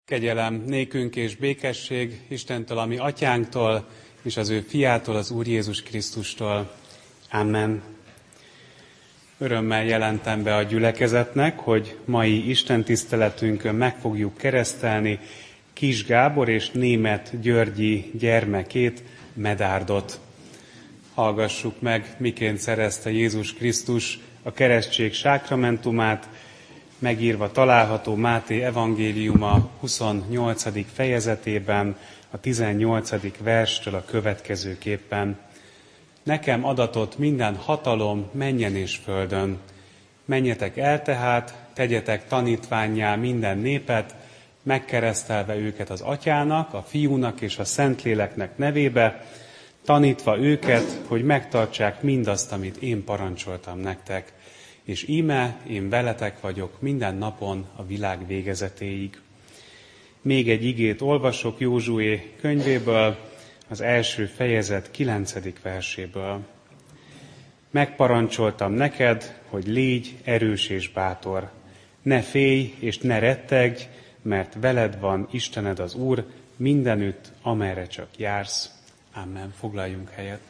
Kegyelem nékünk és békesség Istentől, a mi atyánktól, és az ő fiától, az Úr Jézus Krisztustól. Amen. Örömmel jelentem be a gyülekezetnek, hogy mai istentiszteletünkön meg fogjuk keresztelni Kis Gábor és Németh Györgyi gyermekét, Medárdot. Hallgassuk meg, miként szerezte Jézus Krisztus a keresztség sákramentumát, megírva található Máté evangéliuma 28. fejezetében, a 18. verstől a következőképpen. Nekem adatott minden hatalom mennyen és földön. Menjetek el tehát, tegyetek tanítvánnyá minden népet, megkeresztelve őket az Atyának, a Fiúnak és a Szentléleknek nevébe, tanítva őket, hogy megtartsák mindazt, amit én parancsoltam nektek. És íme én veletek vagyok minden napon a világ végezetéig. Még egy igét olvasok Józsué könyvéből, az első fejezet 9. verséből. Megparancsoltam neked, hogy légy erős és bátor. Ne félj és ne rettegj, mert veled van Istened az Úr mindenütt, amerre csak jársz. Amen. Foglaljunk helyet.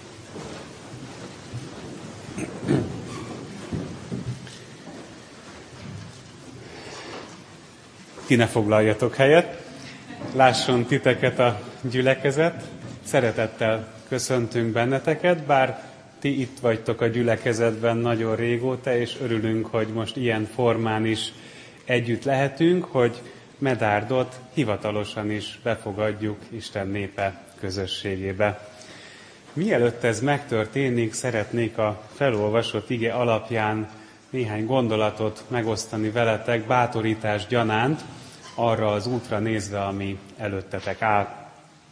Ti ne foglaljatok helyet, lásson titeket a gyülekezet. Szeretettel köszöntünk benneteket, bár ti itt vagytok a gyülekezetben nagyon régóta, és örülünk, hogy most ilyen formán is együtt lehetünk, hogy Medárdot hivatalosan is befogadjuk Isten népe közösségébe. Mielőtt ez megtörténik, szeretnék a felolvasott ige alapján néhány gondolatot megosztani veletek, bátorítás gyanánt, arra az útra nézve, ami előttetek áll.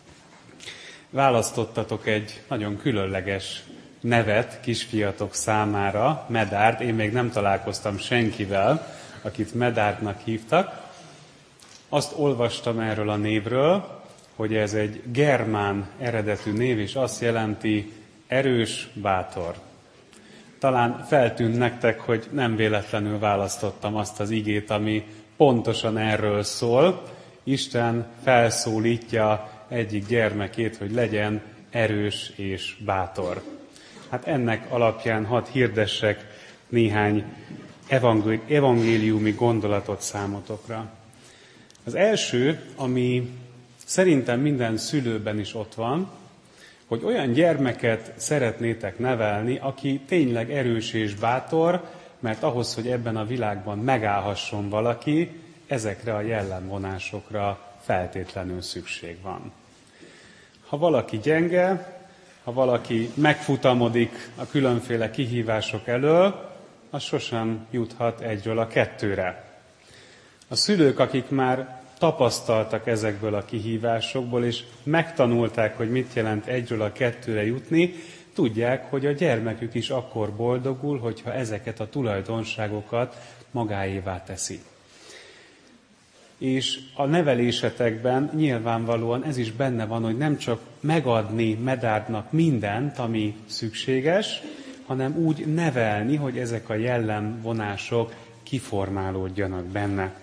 Választottatok egy nagyon különleges nevet kisfiatok számára, Medárd. Én még nem találkoztam senkivel, akit Medárdnak hívtak. Azt olvastam erről a névről, hogy ez egy germán eredetű név, és azt jelenti erős, bátor. Talán feltűnt nektek, hogy nem véletlenül választottam azt az igét, ami pontosan erről szól. Isten felszólítja egyik gyermekét, hogy legyen erős és bátor. Hát ennek alapján hadd hirdessek néhány evangéliumi gondolatot számotokra. Az első, ami szerintem minden szülőben is ott van, hogy olyan gyermeket szeretnétek nevelni, aki tényleg erős és bátor, mert ahhoz, hogy ebben a világban megállhasson valaki, ezekre a jellemvonásokra feltétlenül szükség van. Ha valaki gyenge, ha valaki megfutamodik a különféle kihívások elől, az sosem juthat egyről a kettőre. A szülők, akik már tapasztaltak ezekből a kihívásokból, és megtanulták, hogy mit jelent egyről a kettőre jutni, tudják, hogy a gyermekük is akkor boldogul, hogyha ezeket a tulajdonságokat magáévá teszi. És a nevelésetekben nyilvánvalóan ez is benne van, hogy nem csak megadni Medárdnak mindent, ami szükséges, hanem úgy nevelni, hogy ezek a jellemvonások kiformálódjanak benne.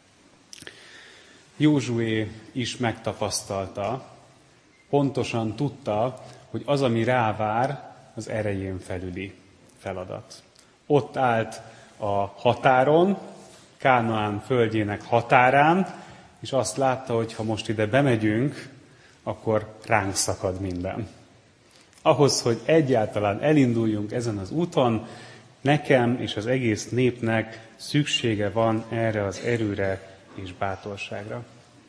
Józsué is megtapasztalta, pontosan tudta, hogy az, ami rávár, az erején felüli feladat. Ott állt a határon, Kánaán földjének határán, és azt látta, hogy ha most ide bemegyünk, akkor ránk szakad minden. Ahhoz, hogy egyáltalán elinduljunk ezen az úton, nekem és az egész népnek szüksége van erre az erőre és bátorságra.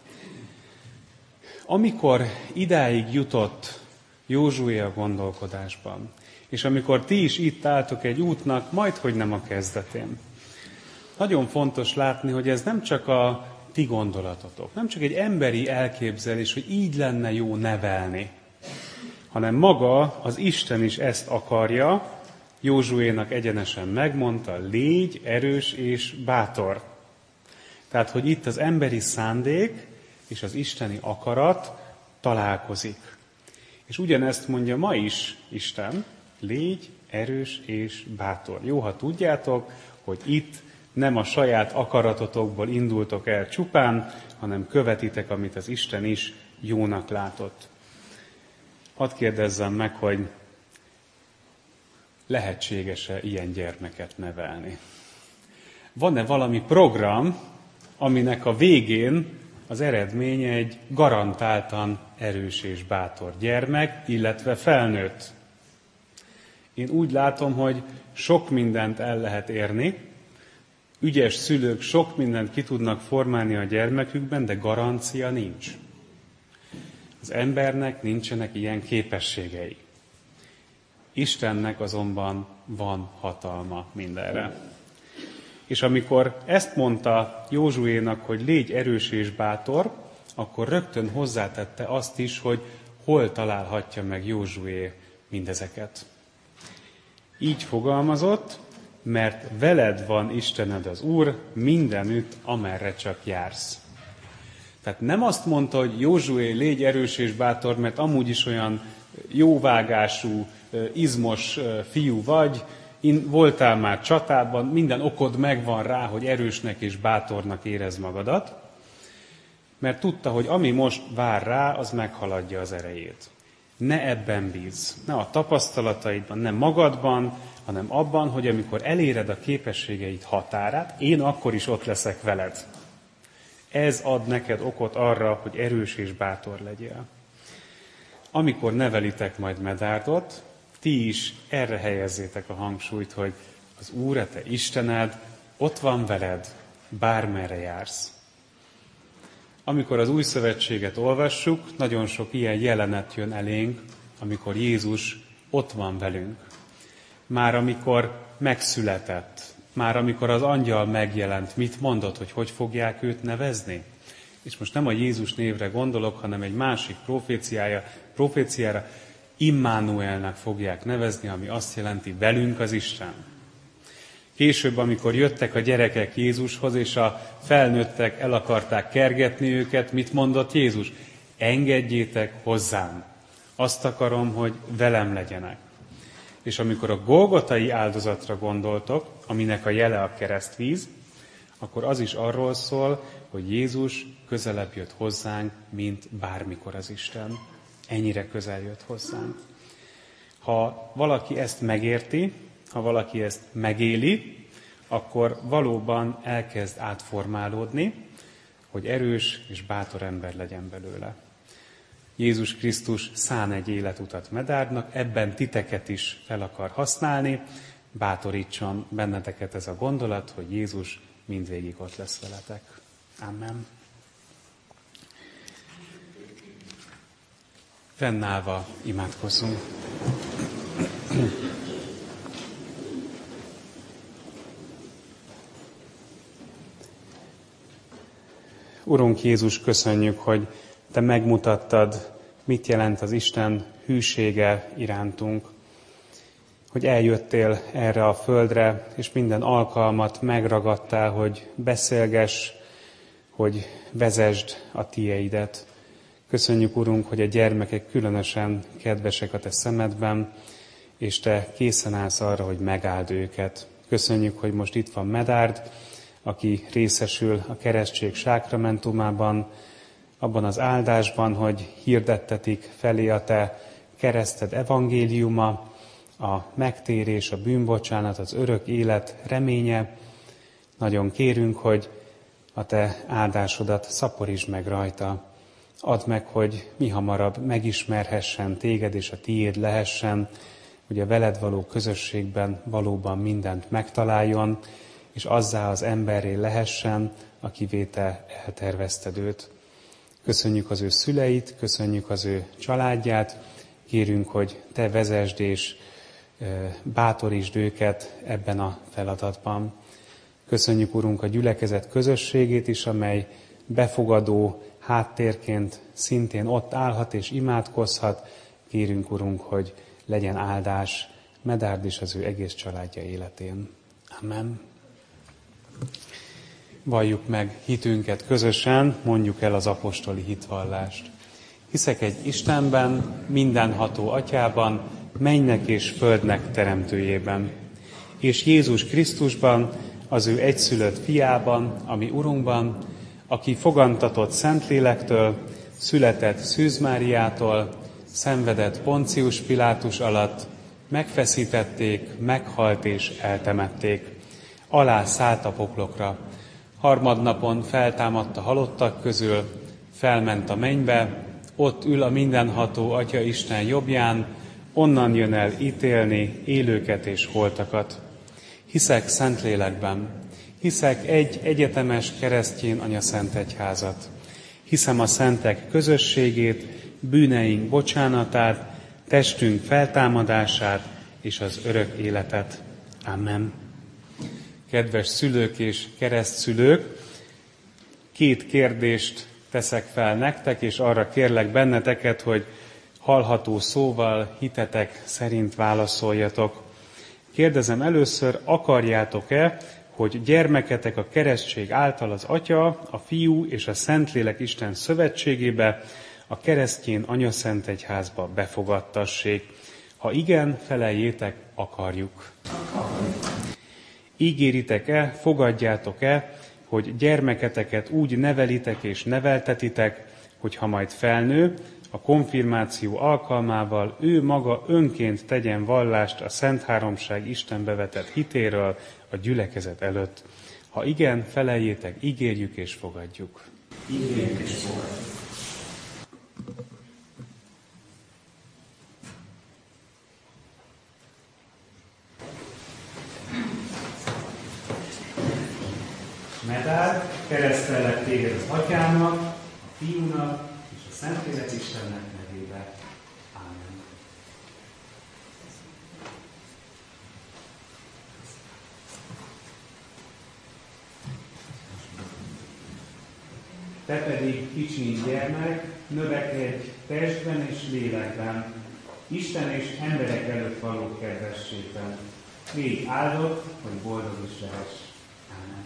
Amikor idáig jutott Józsué a gondolkodásban, és amikor ti is itt álltok egy útnak, majdhogy nem a kezdetén, nagyon fontos látni, hogy ez nem csak a ti gondolatotok, nem csak egy emberi elképzelés, hogy így lenne jó nevelni, hanem maga az Isten is ezt akarja. Józsuénak egyenesen megmondta, légy erős és bátor. Tehát, hogy itt az emberi szándék és az isteni akarat találkozik. És ugyanezt mondja ma is Isten, légy erős és bátor. Jó, ha tudjátok, hogy itt nem a saját akaratotokból indultok el csupán, hanem követitek, amit az Isten is jónak látott. Hadd kérdezzem meg, hogy lehetséges-e ilyen gyermeket nevelni? Van-e valami program, aminek a végén az eredménye egy garantáltan erős és bátor gyermek, illetve felnőtt? Én úgy látom, hogy sok mindent el lehet érni, ügyes szülők sok mindent ki tudnak formálni a gyermekükben, de garancia nincs. Az embernek nincsenek ilyen képességei. Istennek azonban van hatalma mindenre. És amikor ezt mondta Józsuénak, hogy légy erős és bátor, akkor rögtön hozzátette azt is, hogy hol találhatja meg Józsué mindezeket. Így fogalmazott, mert veled van Istened az Úr mindenütt, amerre csak jársz. Tehát nem azt mondta, hogy Józsué, légy erős és bátor, mert amúgy is olyan jóvágású, izmos fiú vagy, voltál már csatában, minden okod megvan rá, hogy erősnek és bátornak érezd magadat, mert tudta, hogy ami most vár rá, az meghaladja az erejét. Ne ebben bízz, ne a tapasztalataidban, nem magadban, hanem abban, hogy amikor eléred a képességeid határát, én akkor is ott leszek veled. Ez ad neked okot arra, hogy erős és bátor legyél. Amikor nevelitek majd Medárdot, ti is erre helyezzétek a hangsúlyt, hogy az Úr, a te Istened, ott van veled, bármerre jársz. Amikor az Új Szövetséget olvassuk, nagyon sok ilyen jelenet jön elénk, amikor Jézus ott van velünk. Már amikor megszületett, már amikor az angyal megjelent, mit mondott, hogy fogják őt nevezni? És most nem a Jézus névre gondolok, hanem egy másik proféciára, Immanuelnek fogják nevezni, ami azt jelenti, velünk az Isten. Később, amikor jöttek a gyerekek Jézushoz, és a felnőttek el akarták kergetni őket, mit mondott Jézus? Engedjétek hozzám. Azt akarom, hogy velem legyenek. És amikor a golgotai áldozatra gondoltok, aminek a jele a keresztvíz, akkor az is arról szól, hogy Jézus közelebb jött hozzánk, mint bármikor az Isten. Ennyire közel jött hozzánk. Ha valaki ezt megérti, ha valaki ezt megéli, akkor valóban elkezd átformálódni, hogy erős és bátor ember legyen belőle. Jézus Krisztus szán egy életutat Medárdnak, ebben titeket is fel akar használni, bátorítson benneteket ez a gondolat, hogy Jézus mindvégig ott lesz veletek. Amen. Fennállva imádkozzunk. Urunk Jézus, köszönjük, hogy Te megmutattad, mit jelent az Isten hűsége irántunk, hogy eljöttél erre a földre, és minden alkalmat megragadtál, hogy beszélgess, hogy vezesd a tieidet. Köszönjük, Urunk, hogy a gyermekek különösen kedvesek a Te szemedben, és Te készen állsz arra, hogy megáld őket. Köszönjük, hogy most itt van Medárd, aki részesül a keresztség sákramentumában, abban az áldásban, hogy hirdettetik felé a Te kereszted evangéliuma, a megtérés, a bűnbocsánat, az örök élet reménye. Nagyon kérünk, hogy a Te áldásodat szaporítsd meg rajta. Add meg, hogy mihamarabb megismerhessen Téged és a Tiéd lehessen, hogy a veled való közösségben valóban mindent megtaláljon, és azzá az emberré lehessen, akivé Te eltervezted őt. Köszönjük az ő szüleit, köszönjük az ő családját, kérünk, hogy Te vezesd és bátorítsd őket ebben a feladatban. Köszönjük, Urunk, a gyülekezet közösségét is, amely befogadó háttérként szintén ott állhat és imádkozhat. Kérünk, Urunk, hogy legyen áldás Medárd és az ő egész családja életén. Amen. Valljuk meg hitünket közösen, mondjuk el az apostoli hitvallást. Hiszek egy Istenben, mindenható Atyában, mennynek és földnek teremtőjében, és Jézus Krisztusban, az ő egyszülött fiában, ami Urunkban, aki fogantatott Szentlélektől, született Szűz Máriától, szenvedett Poncius Pilátus alatt, megfeszítették, meghalt és eltemették. Alá szállt a poklokra. Harmadnapon feltámadt a halottak közül, felment a mennybe, ott ül a mindenható Atya Isten jobbján, onnan jön el ítélni élőket és holtakat. Hiszek Szentlélekben, hiszek egy egyetemes keresztény anyaszentegyházat. Hiszem a szentek közösségét, bűneink bocsánatát, testünk feltámadását és az örök életet. Amen. Kedves szülők és keresztszülők, 2 kérdést teszek fel nektek, és arra kérlek benneteket, hogy hallható szóval, hitetek szerint válaszoljatok. Kérdezem először, akarjátok-e, hogy gyermeketek a keresztség által az Atya, a Fiú és a Szentlélek Isten szövetségébe, a keresztény anyaszentegyházba befogadtassék? Ha igen, feleljétek, akarjuk. Ígéritek-e, fogadjátok-e, hogy gyermeketeket úgy nevelitek és neveltetitek, hogy ha majd felnő, a konfirmáció alkalmával ő maga önként tegyen vallást a Szent Háromság Istenbe vetett hitéről a gyülekezet előtt. Ha igen, feleljétek, ígérjük és fogadjuk. Ígérjük és fogadjuk. Medár, keresztellek téged az Atyának, a Fiúnak és a Szentlélek Istennek nevébe. Ámen. Te pedig, kicsi gyermek, növekedj testben és lélekben, Isten és emberek előtt való kedvességben. Légy áldott, hogy boldog is lehess. Ámen.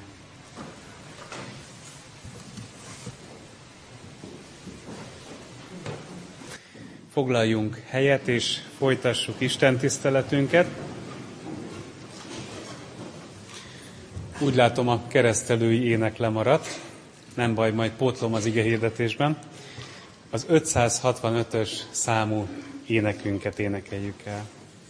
Foglaljunk helyet, és folytassuk Isten tiszteletünket. Úgy látom, a keresztelői ének lemaradt. Nem baj, majd pótlom az igehirdetésben. Az 565-ös számú énekünket énekeljük el.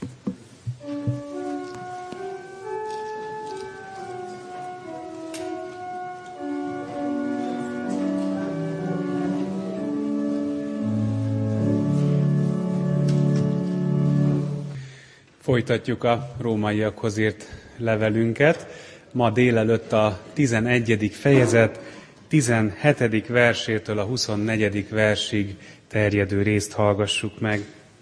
Folytatjuk a rómaiakhoz írt levelünket. Ma délelőtt a 11. fejezet 17. versétől a 24. versig terjedő részt hallgassuk meg.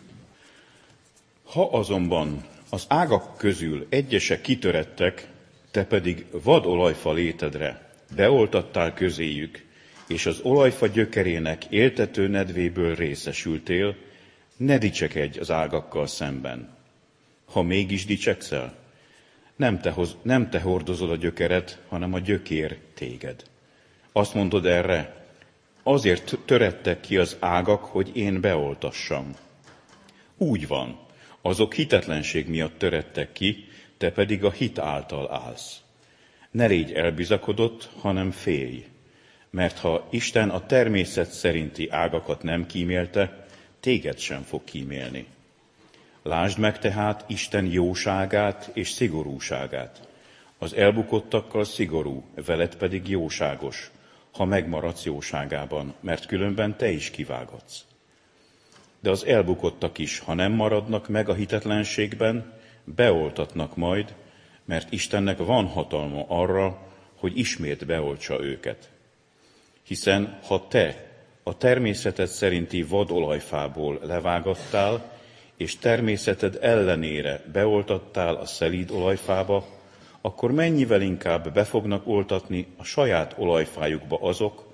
Ha azonban az ágak közül egyesek kitörettek, te pedig vad olajfa létedre beoltattál közéjük, és az olajfa gyökerének éltető nedvéből részesültél, ne dicsekedj az ágakkal szemben. Ha mégis dicsekszel, nem te hordozod a gyökeret, hanem a gyökér téged. Azt mondod erre, azért törettek ki az ágak, hogy én beoltassam. Úgy van, azok hitetlenség miatt törettek ki, te pedig a hit által állsz. Ne légy elbizakodott, hanem félj, mert ha Isten a természet szerinti ágakat nem kímélte, téged sem fog kímélni. Lásd meg tehát Isten jóságát és szigorúságát. Az elbukottakkal szigorú, veled pedig jóságos, ha megmaradsz jóságában, mert különben te is kivágatsz. De az elbukottak is, ha nem maradnak meg a hitetlenségben, beoltatnak majd, mert Istennek van hatalma arra, hogy ismét beoltsa őket. Hiszen ha te a természeted szerinti vadolajfából levágattál, és természeted ellenére beoltattál a szelíd olajfába, akkor mennyivel inkább be fognak oltatni a saját olajfájukba azok,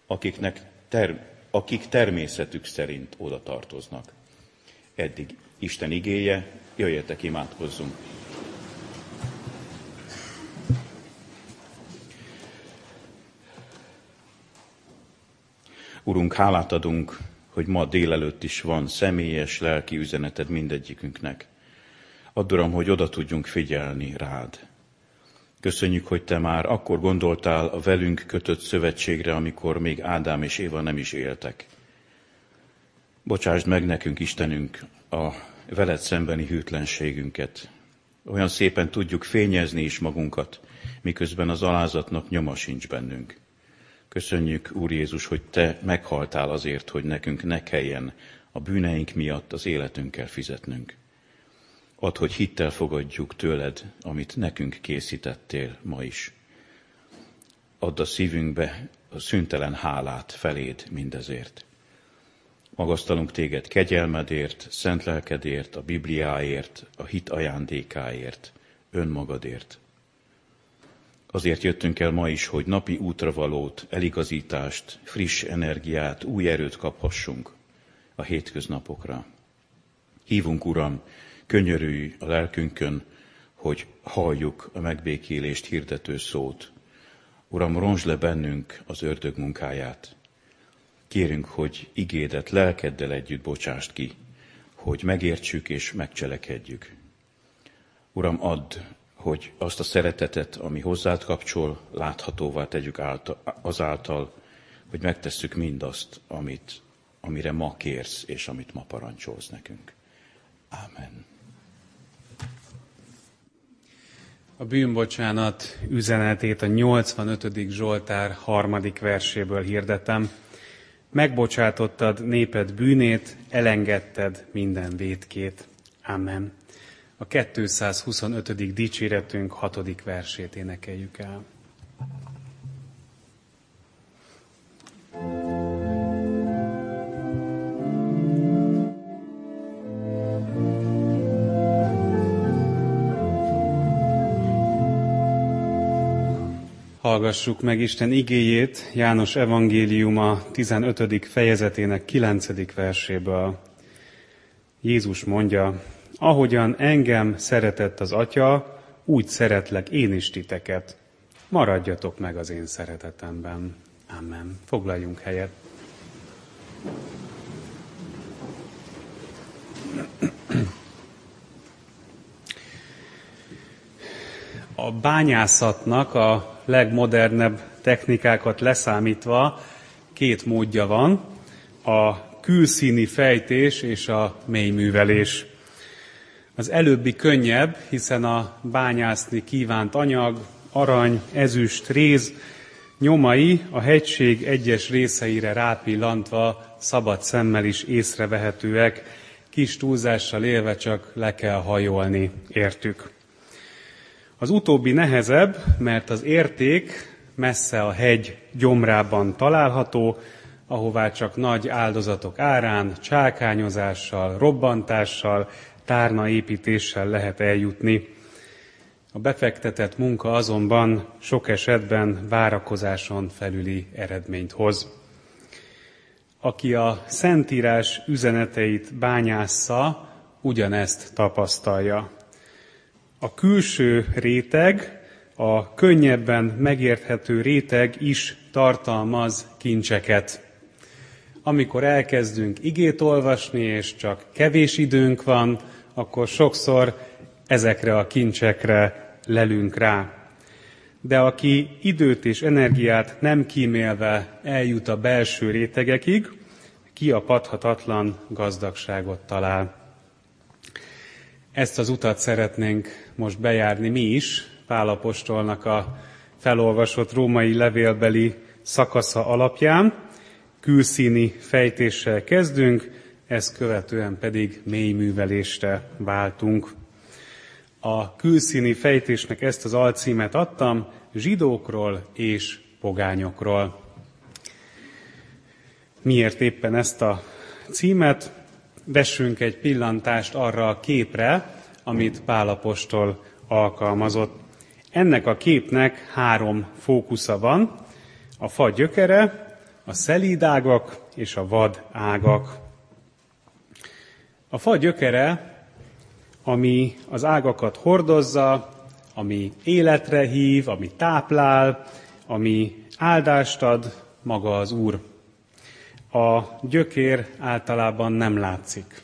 akik természetük szerint oda tartoznak. Eddig Isten igéje, jöjjetek, imádkozzunk! Urunk, hálát adunk, hogy ma délelőtt is van személyes lelki üzeneted mindegyikünknek. Add, Uram, hogy oda tudjunk figyelni rád. Köszönjük, hogy Te már akkor gondoltál a velünk kötött szövetségre, amikor még Ádám és Éva nem is éltek. Bocsásd meg nekünk, Istenünk, a veled szembeni hűtlenségünket. Olyan szépen tudjuk fényezni is magunkat, miközben az alázatnak nyoma sincs bennünk. Köszönjük, Úr Jézus, hogy Te meghaltál azért, hogy nekünk ne kelljen a bűneink miatt az életünkkel fizetnünk. Add, hogy hittel fogadjuk tőled, amit nekünk készítettél ma is. Add a szívünkbe a szüntelen hálát feléd mindezért. Magasztalunk téged kegyelmedért, szent lelkedért, a Bibliáért, a hit ajándékáért, önmagadért. Azért jöttünk el ma is, hogy napi útravalót, eligazítást, friss energiát, új erőt kaphassunk a hétköznapokra. Hívunk, Uram, könyörülj a lelkünkön, hogy halljuk a megbékélést hirdető szót. Uram, rontsd le bennünk az ördög munkáját. Kérünk, hogy igédet lelkeddel együtt bocsásd ki, hogy megértsük és megcselekedjük. Uram, add, hogy azt a szeretetet, ami hozzád kapcsol, láthatóvá tegyük azáltal, hogy megtesszük mindazt, amire ma kérsz, és amit ma parancsolsz nekünk. Ámen. A bűnbocsánat üzenetét a 85. Zsoltár 3. verséből hirdetem. Megbocsátottad néped bűnét, elengedted minden vétkét. Amen. A 225. dicséretünk 6. versét énekeljük el. Hallgassuk meg Isten igéjét János evangéliuma 15. fejezetének 9. verséből. Jézus mondja, ahogyan engem szeretett az Atya, úgy szeretlek én is titeket. Maradjatok meg az én szeretetemben. Amen. Foglaljunk helyet. A bányászatnak a legmodernebb technikákat leszámítva 2 módja van, a külszíni fejtés és a mélyművelés. Az előbbi könnyebb, hiszen a bányászni kívánt anyag, arany, ezüst, réz nyomai a hegység egyes részeire rápillantva szabad szemmel is észrevehetőek, kis túlzással élve csak le kell hajolni értük. Az utóbbi nehezebb, mert az érték messze a hegy gyomrában található, ahová csak nagy áldozatok árán, csákányozással, robbantással, tárnaépítéssel lehet eljutni. A befektetett munka azonban sok esetben várakozáson felüli eredményt hoz. Aki a Szentírás üzeneteit bányásza, ugyanezt tapasztalja. A külső réteg, a könnyebben megérthető réteg is tartalmaz kincseket. Amikor elkezdünk igét olvasni, és csak kevés időnk van, akkor sokszor ezekre a kincsekre lelünk rá. De aki időt és energiát nem kímélve eljut a belső rétegekig, kiapadhatatlan gazdagságot talál. Ezt az utat szeretnénk most bejárni mi is, Pál apostolnak a felolvasott római levélbeli szakasza alapján. Külszíni fejtéssel kezdünk, ezt követően pedig mélyművelésre váltunk. A külszíni fejtésnek ezt az alcímet adtam, zsidókról és pogányokról. Miért éppen ezt a címet? Vessünk egy pillantást arra a képre, amit Pál apostol alkalmazott. Ennek a képnek 3 fókusza van, a fa gyökere, a szelíd ágak és a vad ágak. A fa gyökere, ami az ágakat hordozza, ami életre hív, ami táplál, ami áldást ad, maga az Úr. A gyökér általában nem látszik.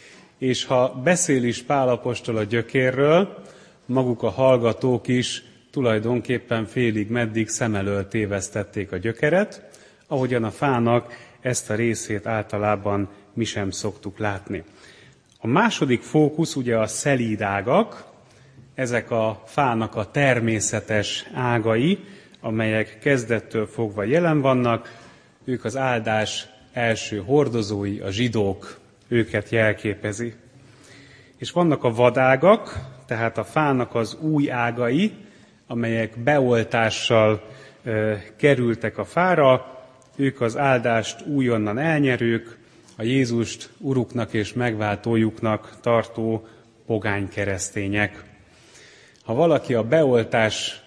És ha beszél is Pál apostol a gyökérről, maguk a hallgatók is tulajdonképpen félig meddig szem elől tévesztették a gyökeret, ahogyan a fának ezt a részét általában mi sem szoktuk látni. A második fókusz ugye a szelíd ágak, ezek a fának a természetes ágai, amelyek kezdettől fogva jelen vannak, ők az áldás első hordozói, a zsidók, őket jelképezi. És vannak a vadágak, tehát a fának az új ágai, amelyek beoltással kerültek a fára, ők az áldást újonnan elnyerők, a Jézust uruknak és megváltójuknak tartó pogány keresztények. Ha valaki a beoltás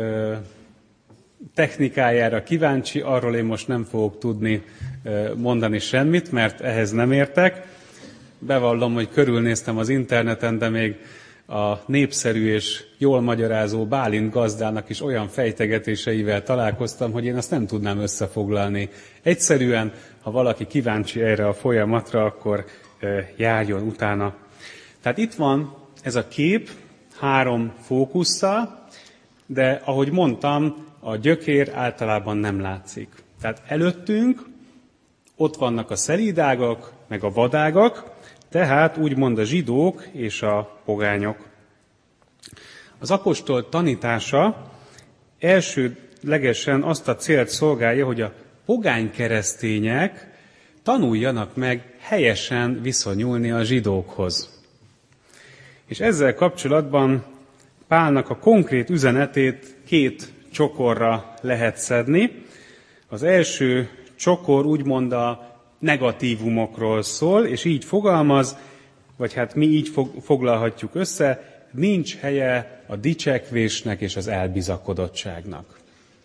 technikájára kíváncsi, arról én most nem fogok tudni mondani semmit, mert ehhez nem értek. Bevallom, hogy körülnéztem az interneten, de még a népszerű és jól magyarázó Bálint gazdának is olyan fejtegetéseivel találkoztam, hogy én azt nem tudnám összefoglalni. Egyszerűen, ha valaki kíváncsi erre a folyamatra, akkor járjon utána. Tehát itt van ez a kép 3 fókusszal, de ahogy mondtam, a gyökér általában nem látszik. Tehát előttünk ott vannak a szelídágak, meg a vadágak, tehát úgymond a zsidók és a pogányok. Az apostol tanítása elsődlegesen azt a célt szolgálja, hogy a pogány keresztények tanuljanak meg helyesen viszonyulni a zsidókhoz. És ezzel kapcsolatban Pálnak a konkrét üzenetét 2 csokorra lehet szedni. Az első csokor úgymond a negatívumokról szól, és így fogalmaz, vagy hát mi így foglalhatjuk össze, nincs helye a dicsekvésnek és az elbizakodottságnak.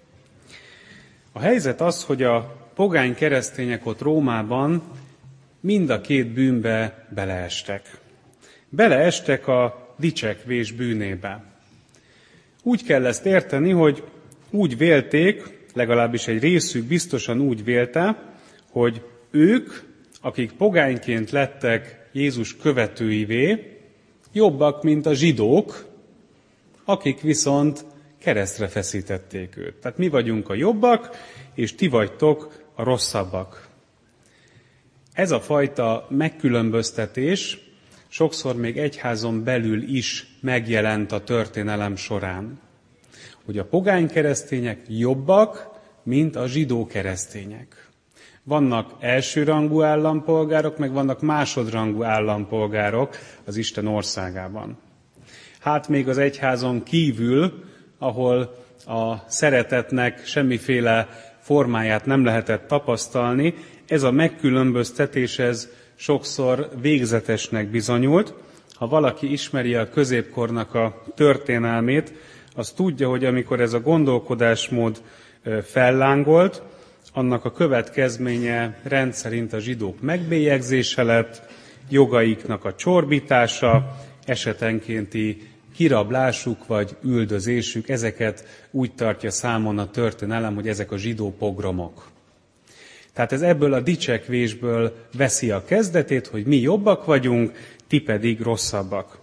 A helyzet az, hogy a pogány keresztények ott Rómában mind a 2 bűnbe beleestek. Beleestek a dicsekvés bűnébe. Úgy kell ezt érteni, hogy úgy vélték, legalábbis egy részük biztosan úgy vélte, hogy ők, akik pogányként lettek Jézus követőivé, jobbak, mint a zsidók, akik viszont keresztre feszítették őt. Tehát mi vagyunk a jobbak, és ti vagytok a rosszabbak. Ez a fajta megkülönböztetés sokszor még egyházon belül is megjelent a történelem során, hogy a pogány keresztények jobbak, mint a zsidó keresztények. Vannak elsőrangú állampolgárok, meg vannak másodrangú állampolgárok az Isten országában. Hát még az egyházon kívül, ahol a szeretetnek semmiféle formáját nem lehetett tapasztalni, ez a megkülönböztetés ez sokszor végzetesnek bizonyult. Ha valaki ismeri a középkornak a történelmét, az tudja, hogy amikor ez a gondolkodásmód fellángolt, annak a következménye rendszerint a zsidók megbélyegzése lett, jogaiknak a csorbítása, esetenkénti kirablásuk vagy üldözésük, ezeket úgy tartja számon a történelem, hogy ezek a zsidó pogromok. Tehát ez ebből a dicsekvésből veszi a kezdetét, hogy mi jobbak vagyunk, ti pedig rosszabbak.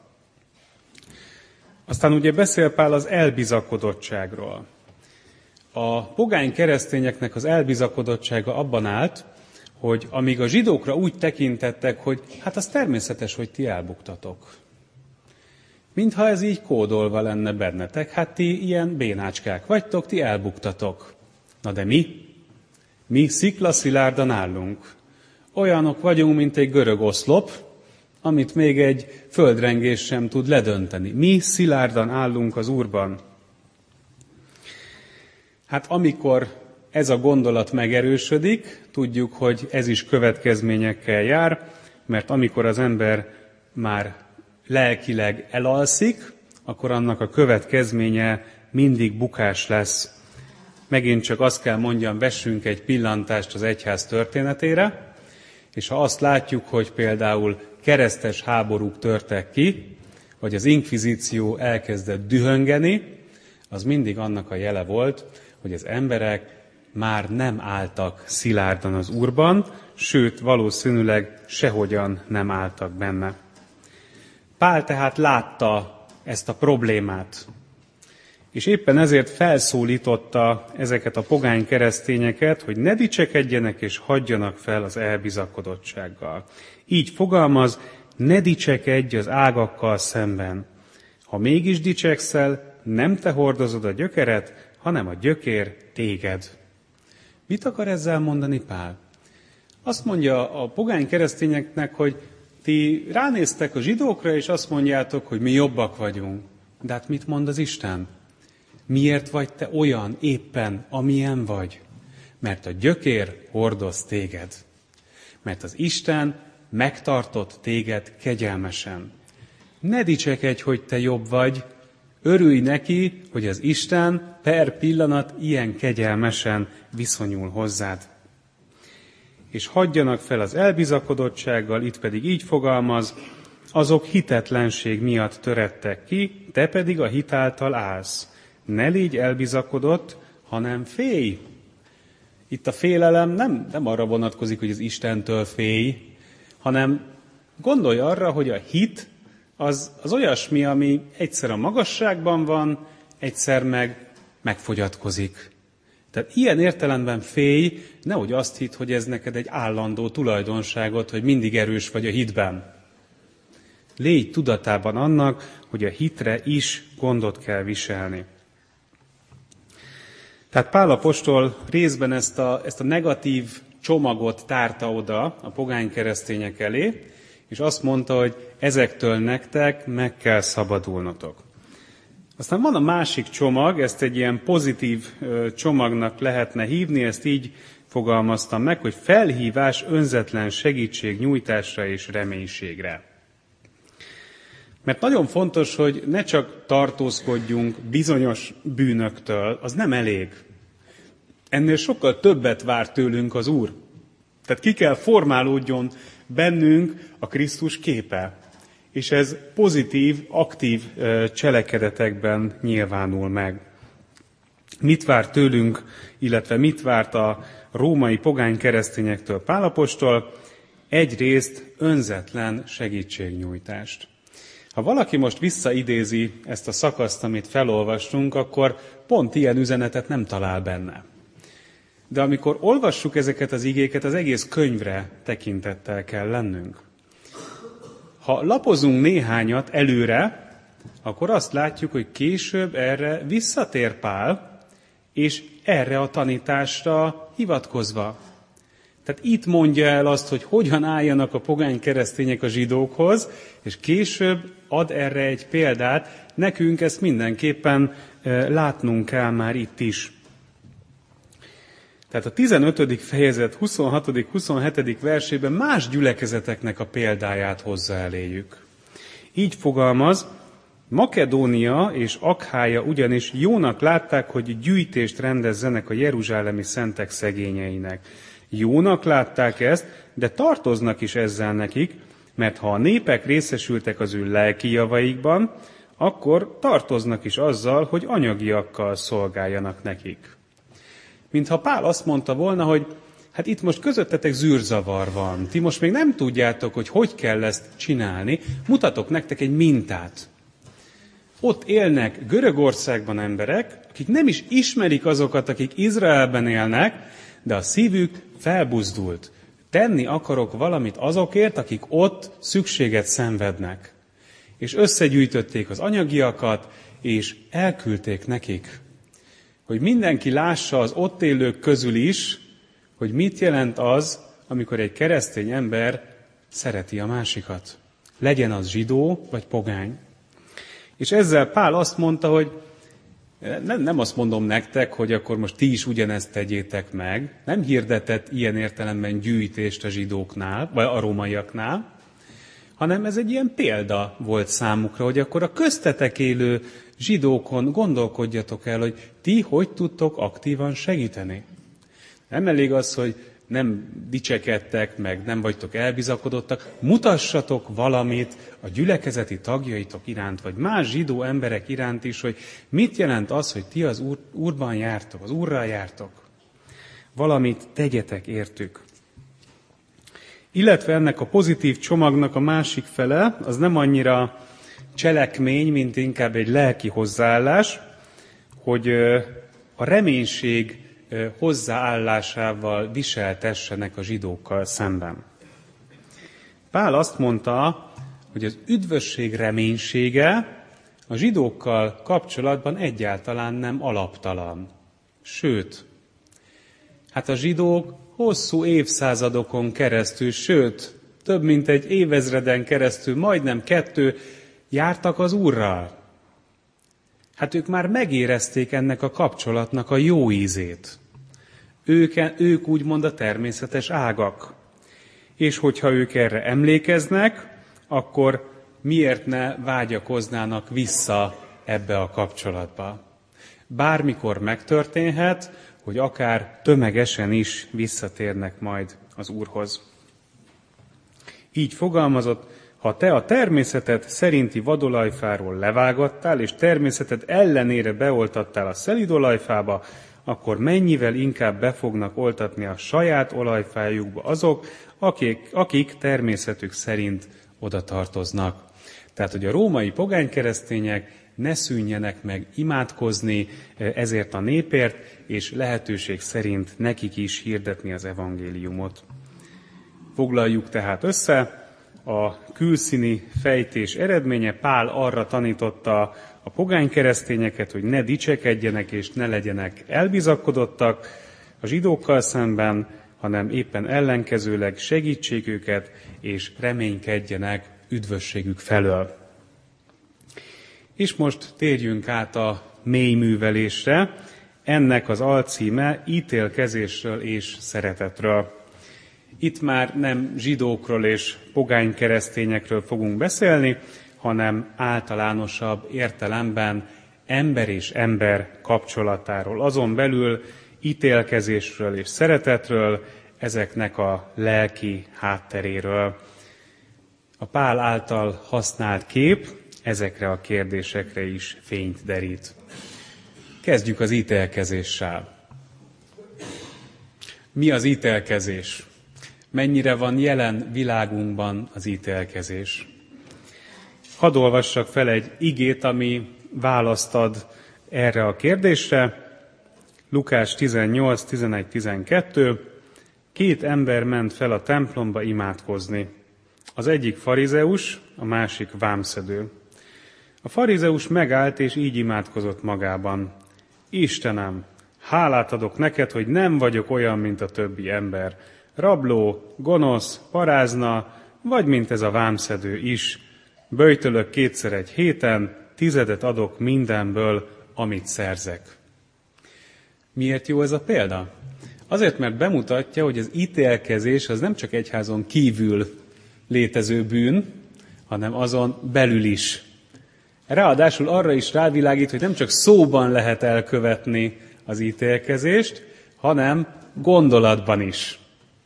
Aztán ugye beszél Pál az elbizakodottságról. A pogány keresztényeknek az elbizakodottsága abban állt, hogy amíg a zsidókra úgy tekintettek, hogy hát az természetes, hogy ti elbuktatok. Mintha ez így kódolva lenne bennetek, hát ti ilyen bénácskák vagytok, ti elbuktatok. Na de mi? Mi sziklaszilárdan állunk. Olyanok vagyunk, mint egy görög oszlop, amit még egy földrengés sem tud ledönteni. Mi szilárdan állunk az Úrban. Hát amikor ez a gondolat megerősödik, tudjuk, hogy ez is következményekkel jár, mert amikor az ember már lelkileg elalszik, akkor annak a következménye mindig bukás lesz. Megint csak azt kell mondjam, vessünk egy pillantást az egyház történetére, és ha azt látjuk, hogy például keresztes háborúk törtek ki, vagy az inkvizíció elkezdett dühöngeni, az mindig annak a jele volt, hogy az emberek már nem álltak szilárdan az Úrban, sőt, valószínűleg sehogyan nem álltak benne. Pál tehát látta ezt a problémát, És éppen ezért felszólította ezeket a pogány keresztényeket, hogy ne dicsekedjenek és hagyjanak fel az elbizakodottsággal. Így fogalmaz, ne dicsekedj az ágakkal szemben. Ha mégis dicsekszel, nem te hordozod a gyökeret, hanem a gyökér téged. Mit akar ezzel mondani Pál? Azt mondja a pogány keresztényeknek, hogy ti ránéztek a zsidókra, és azt mondjátok, hogy mi jobbak vagyunk. De hát mit mond az Isten? Miért vagy te olyan éppen, amilyen vagy? Mert a gyökér hordoz téged. Mert az Isten megtartott téged kegyelmesen. Ne dicsekedj, hogy te jobb vagy, örülj neki, hogy az Isten per pillanat ilyen kegyelmesen viszonyul hozzád. És hagyjanak fel az elbizakodottsággal, itt pedig így fogalmaz, azok hitetlenség miatt törettek ki, te pedig a hit által állsz. Ne légy elbizakodott, hanem félj. Itt a félelem nem arra vonatkozik, hogy az Istentől félj, hanem gondolj arra, hogy a hit az olyasmi, ami egyszer a magasságban van, egyszer meg megfogyatkozik. Tehát ilyen értelemben félj, nehogy azt hidd, hogy ez neked egy állandó tulajdonságot, hogy mindig erős vagy a hitben. Légy tudatában annak, hogy a hitre is gondot kell viselni. Tehát Pál apostol részben ezt a negatív csomagot tárta oda a pogány keresztények elé, és azt mondta, hogy ezektől nektek meg kell szabadulnotok. Aztán van a másik csomag, ezt egy ilyen pozitív csomagnak lehetne hívni, ezt így fogalmaztam meg, hogy felhívás önzetlen segítségnyújtásra és reménységre. Mert nagyon fontos, hogy ne csak tartózkodjunk bizonyos bűnöktől, az nem elég. Ennél sokkal többet vár tőlünk az Úr. Tehát ki kell formálódjon bennünk a Krisztus képe. És ez pozitív, aktív cselekedetekben nyilvánul meg. Mit vár tőlünk, illetve mit várt a római pogány keresztényektől Pál apostol? Egyrészt önzetlen segítségnyújtást. Ha valaki most visszaidézi ezt a szakaszt, amit felolvastunk, akkor pont ilyen üzenetet nem talál benne. De amikor olvassuk ezeket az igéket, az egész könyvre tekintettel kell lennünk. Ha lapozunk néhányat előre, akkor azt látjuk, hogy később erre visszatér Pál, és erre a tanításra hivatkozva. Tehát itt mondja el azt, hogy hogyan álljanak a pogány keresztények a zsidókhoz, és később ad erre egy példát. Nekünk ezt mindenképpen látnunk kell már itt is. Tehát a 15. fejezet 26.-27. versében más gyülekezeteknek a példáját hozza eléjük. Így fogalmaz, Makedónia és Akhája ugyanis jónak látták, hogy gyűjtést rendezzenek a jeruzsálemi szentek szegényeinek. Jónak látták ezt, de tartoznak is ezzel nekik, mert ha a népek részesültek az ő lelki javaikban, akkor tartoznak is azzal, hogy anyagiakkal szolgáljanak nekik. Mintha Pál azt mondta volna, hogy hát itt most közöttetek zűrzavar van, ti most még nem tudjátok, hogy kell ezt csinálni, mutatok nektek egy mintát. Ott élnek Görögországban emberek, akik nem is ismerik azokat, akik Izraelben élnek, de a szívük felbuzdult. Tenni akarok valamit azokért, akik ott szükséget szenvednek. És összegyűjtötték az anyagiakat, és elküldték nekik. Hogy mindenki lássa az ott élők közül is, hogy mit jelent az, amikor egy keresztény ember szereti a másikat. Legyen az zsidó vagy pogány. És ezzel Pál azt mondta, hogy nem azt mondom nektek, hogy akkor most ti is ugyanezt tegyétek meg. Nem hirdetett ilyen értelemben gyűjtést a zsidóknál, vagy a rómaiaknál, hanem ez egy ilyen példa volt számukra, hogy akkor a köztetek élő zsidókon gondolkodjatok el, hogy ti hogy tudtok aktívan segíteni. Nem elég az, hogy nem dicsekedtek, meg nem vagytok elbizakodottak, mutassatok valamit a gyülekezeti tagjaitok iránt, vagy más zsidó emberek iránt is, hogy mit jelent az, hogy ti az Úrban jártok, az Úrral jártok. Valamit tegyetek értük. Illetve ennek a pozitív csomagnak a másik fele, az nem annyira cselekmény, mint inkább egy lelki hozzáállás, hogy a reménység hozzáállásával viseltessenek a zsidókkal szemben. Pál azt mondta, hogy az üdvösség reménysége a zsidókkal kapcsolatban egyáltalán nem alaptalan. Sőt, hát a zsidók hosszú évszázadokon keresztül, sőt, több mint egy évezreden keresztül, majdnem 2 jártak az Úrral. Hát ők már megérezték ennek a kapcsolatnak a jó ízét. Ők úgymond a természetes ágak. És hogyha ők erre emlékeznek, akkor miért ne vágyakoznának vissza ebbe a kapcsolatba? Bármikor megtörténhet, hogy akár tömegesen is visszatérnek majd az Úrhoz. Így fogalmazott: ha te a természeted szerinti vadolajfáról levágattál, és természeted ellenére beoltattál a szelídolajfába, akkor mennyivel inkább be fognak oltatni a saját olajfájukba azok, akik természetük szerint oda tartoznak. Tehát, hogy a római pogánykeresztények ne szűnjenek meg imádkozni ezért a népért, és lehetőség szerint nekik is hirdetni az evangéliumot. Foglaljuk tehát össze. A külszíni fejtés eredménye: Pál arra tanította a pogány keresztényeket, hogy ne dicsekedjenek és ne legyenek elbizakodottak a zsidókkal szemben, hanem éppen ellenkezőleg segítsék őket, és reménykedjenek üdvösségük felől. És most térjünk át a mélyművelésre. Ennek az alcíme ítélkezésről és szeretetről. Itt már nem zsidókról és pogány keresztényekről fogunk beszélni, hanem általánosabb értelemben ember és ember kapcsolatáról. Azon belül ítélkezésről és szeretetről, ezeknek a lelki hátteréről. A Pál által használt kép ezekre a kérdésekre is fényt derít. Kezdjük az ítélkezéssel. Mi az ítélkezés? Mennyire van jelen világunkban az ítélkezés? Hadd olvassak fel egy igét, ami választ ad erre a kérdésre. Lukás 18, 11, 12. 2 ember ment fel a templomba imádkozni. Az egyik farizeus, a másik vámszedő. A farizeus megállt, és így imádkozott magában: Istenem, hálát adok neked, hogy nem vagyok olyan, mint a többi ember. Rabló, gonosz, parázna, vagy mint ez a vámszedő is. Böjtölök 2-szer egy héten, 10 adok mindenből, amit szerzek. Miért jó ez a példa? Azért, mert bemutatja, hogy az ítélkezés az nem csak egyházon kívül létező bűn, hanem azon belül is. Ráadásul arra is rávilágít, hogy nem csak szóban lehet elkövetni az ítélkezést, hanem gondolatban is.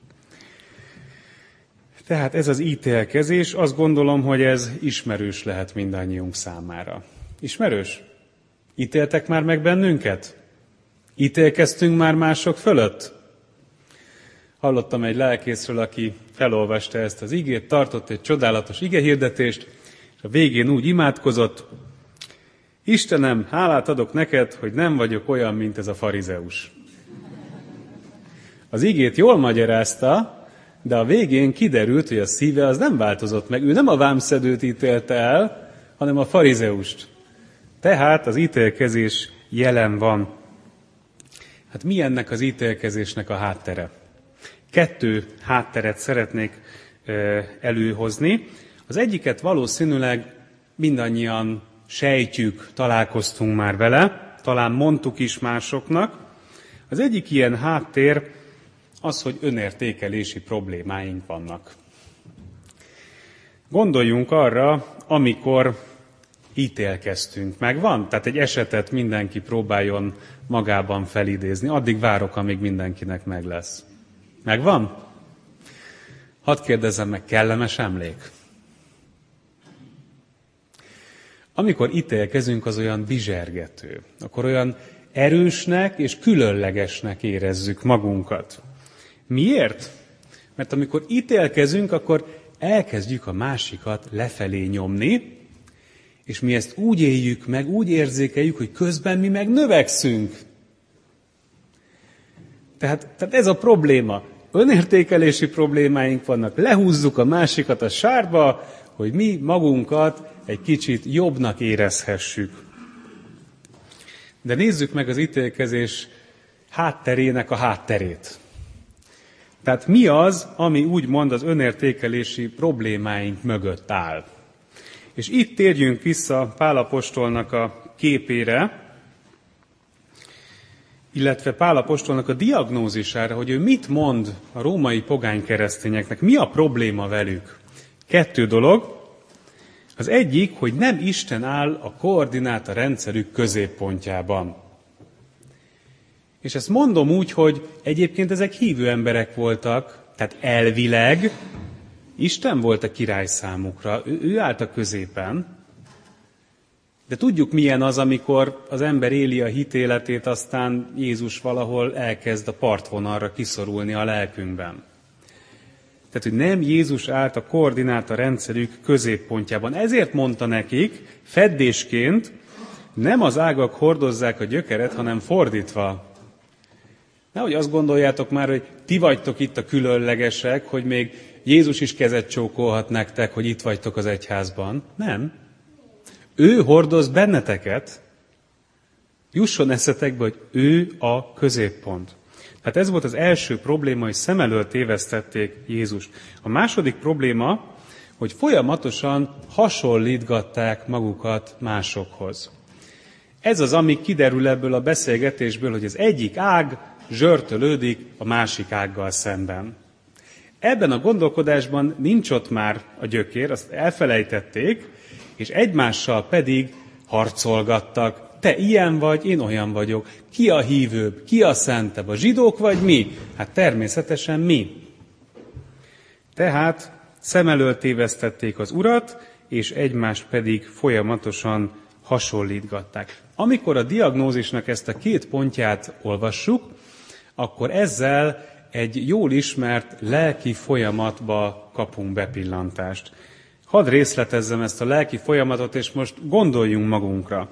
Tehát ez az ítélkezés, azt gondolom, hogy ez ismerős lehet mindannyiunk számára. Ismerős? Ítéltek már meg bennünket? Ítélkeztünk már mások fölött? Hallottam egy lelkészről, aki felolvasta ezt az igét, tartott egy csodálatos igehirdetést, és a végén úgy imádkozott: Istenem, hálát adok neked, hogy nem vagyok olyan, mint ez a farizeus. Az igét jól magyarázta, de a végén kiderült, hogy a szíve az nem változott meg. Ő nem a vámszedőt ítélte el, hanem a farizeust. Tehát az ítélkezés jelen van. Hát mi ennek az ítélkezésnek a háttere? 2 hátteret szeretnék előhozni. Az egyiket valószínűleg mindannyian sejtjük, találkoztunk már vele, talán mondtuk is másoknak. Az egyik ilyen háttér az, hogy önértékelési problémáink vannak. Gondoljunk arra, amikor ítélkeztünk. Megvan? Tehát egy esetet mindenki próbáljon magában felidézni. Addig várok, amíg mindenkinek meg lesz. Megvan? Hadd kérdezzem meg, kellemes emlék? Amikor ítélkezünk, az olyan bizsergető. Akkor olyan erősnek és különlegesnek érezzük magunkat. Miért? Mert amikor ítélkezünk, akkor elkezdjük a másikat lefelé nyomni, És mi ezt úgy éljük meg, úgy érzékeljük, hogy közben mi meg növekszünk. Tehát ez a probléma. Önértékelési problémáink vannak, lehúzzuk a másikat a sárba, hogy mi magunkat egy kicsit jobbnak érezhessük. De nézzük meg az ítélkezés hátterének a hátterét. Tehát mi az, ami úgymond az önértékelési problémáink mögött áll? És itt térjünk vissza Pál apostolnak a képére, illetve Pál apostolnak a diagnózisára, hogy ő mit mond a római pogány keresztényeknek, mi a probléma velük. 2 dolog. Az egyik, hogy nem Isten áll a koordináta rendszerük középpontjában. És ezt mondom úgy, hogy egyébként ezek hívő emberek voltak, tehát elvileg Isten volt a király számukra, ő állt a középen, de tudjuk milyen az, amikor az ember éli a hitéletét, aztán Jézus valahol elkezd a partvonalra kiszorulni a lelkünkben. Tehát, hogy nem Jézus állt a koordináta rendszerük középpontjában. Ezért mondta nekik, feddésként, nem az ágak hordozzák a gyökeret, hanem fordítva. Nehogy azt gondoljátok már, hogy ti vagytok itt a különlegesek, hogy még Jézus is kezet csókolhat nektek, hogy itt vagytok az egyházban. Nem. Ő hordoz benneteket. Jusson eszetekbe, hogy ő a középpont. Tehát ez volt az első probléma, hogy szem elől tévesztették Jézust. A második probléma, hogy folyamatosan hasonlítgatták magukat másokhoz. Ez az, ami kiderül ebből a beszélgetésből, hogy az egyik ág zsörtölődik a másik ággal szemben. Ebben a gondolkodásban nincs ott már a gyökér, azt elfelejtették, és egymással pedig harcolgattak. Te ilyen vagy, én olyan vagyok. Ki a hívőbb, ki a szentebb, a zsidók vagy mi? Hát természetesen mi. Tehát szem elől tévesztették az Urat, és egymást pedig folyamatosan hasonlítgatták. Amikor a diagnózisnak ezt a 2 pontját olvassuk, akkor ezzel egy jól ismert lelki folyamatba kapunk bepillantást. Hadd részletezzem ezt a lelki folyamatot, és most gondoljunk magunkra.